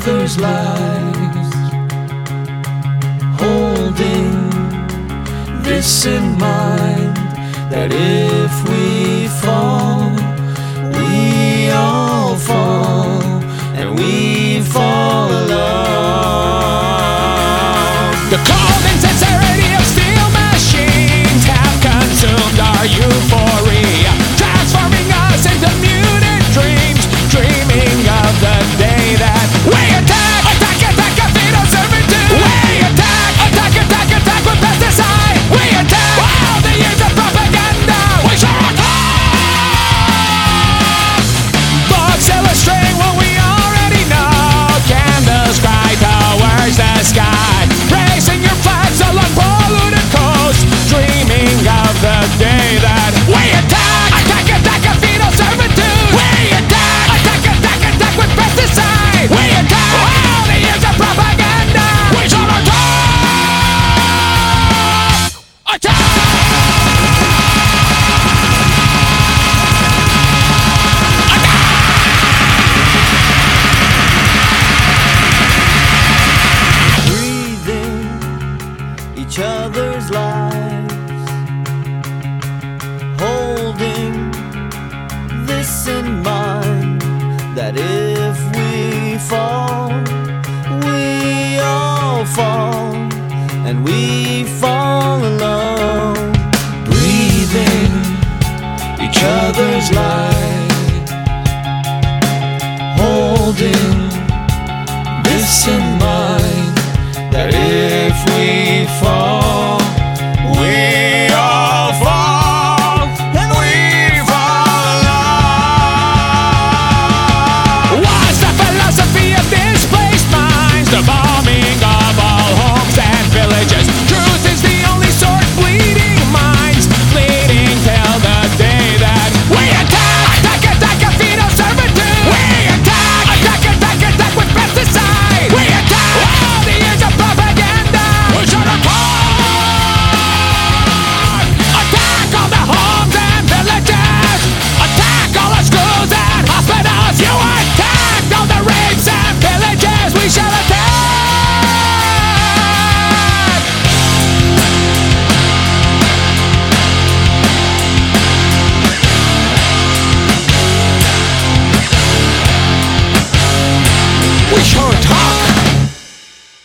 other's lives, holding this in mind, that if we fall, we all fall, and we fall alone. The cold insincerity of steel machines have consumed our euphoria, transforming us into muted dreams, dreaming of the day that we attack, attack, attack, a fetal servitude. We attack, attack, attack, attack with pesticide. We attack all the years of propaganda. We shall attack. Books illustrating what we already know. Candles cry towards the sky, raising your flags along polluted coasts, dreaming of the day that we attack, attack, attack, a fetal servitude. We attack, attack, attack, attack with pesticide. We attack all the years of propaganda. We shall attack, attack. Breathing each other's lives, holding this in mind, that if we fall, we all fall, and we fall alone. Breathing each other's lives, holding this in mind, that if we fall, we all fall, and we fall alone. What's the philosophy of displaced minds? The bombing of all homes and villages. Truth is the only sword bleeding minds, bleeding till the day that we attack, attack, attack, a fetal servitude. We attack, attack, attack, attack with pesticide. We attack all the years of propaganda. We should attack, attack all the homes and villages. Attack all the schools and hospitals. You attack all the rapes and pillages. We shall attack. We shall attack.